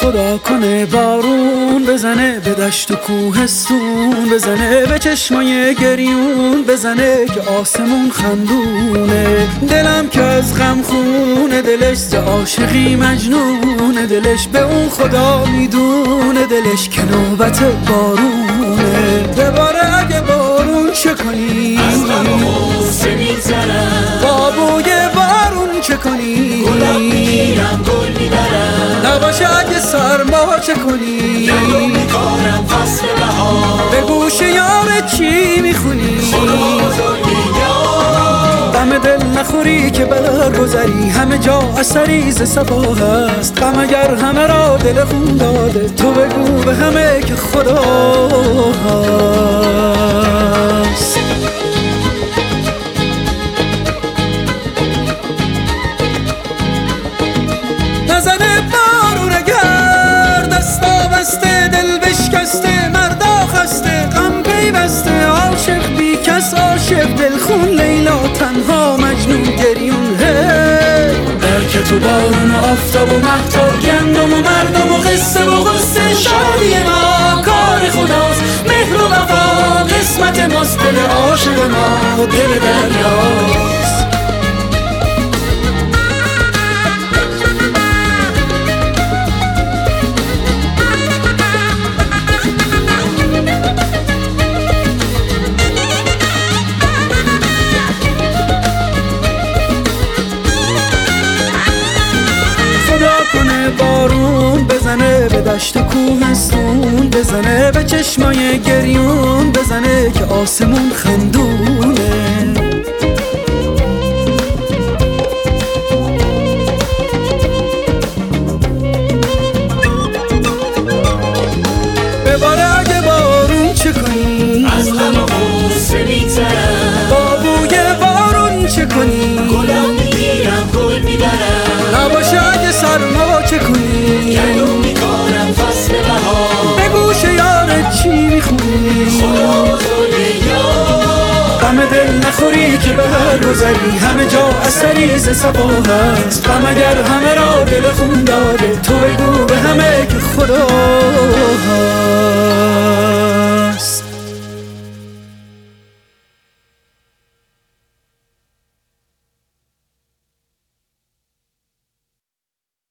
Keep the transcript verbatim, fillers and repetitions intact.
خدا کنه بارون بزنه، به دشت و کوهستون بزنه، به چشمای گریون بزنه که آسمون خندونه. دلم که از غم خونه دلش، ز عاشقی مجنونه دلش، به اون خدا میدونه دلش که نوبت بارونه. دوباره اگه بارون چه کنی، از غم و غصه میگذرم. بابوی بارون چه کنی، گلم میگیرم گل میبرم. نباشه اگه سرما چه کنی، گلو میکنم فصل بهار. به گوش یار چی میخونی، خدا بزرگی یار. غم دل نخوری که برگذری، همه جا اثری ز صفا هست. غم اگر همه را دل خون داده، تو بگو به همه که خدا هست. نزنه بارون اگر دستا بسته، دل بشکسته، مردا خسته، غم پیوسته، عاشق بی کس، عاشق دل خون، لیلا تنها، مجنون گریون. در که تو بارون و آفتاب و مهتاب، گندم و مردم و قصه و غصه، شادی ما کار خداست، مهر و وفا قسمت ماست، دل عاشق ما دل دریاست. بارون بزنه، به دشت و کوهستون بزنه، به چشمای گریون بزنه که آسمون خندونه. بباره اگه بارون چه کنی، از غم و غصه میگذرم. بابوی بارون چه کنی، گلم میگیرم گل میبرم. نباشه اگه سرما چه کنی، گلو میکنم فصل بهار. به گوش یارت چی میخونی، خدا بزرگی یار. غم دل نخوری که برگذری، همه جا اثری ز صفا هست. غم اگر همه را دل خون داده، تو بگو به همه که خدا هست.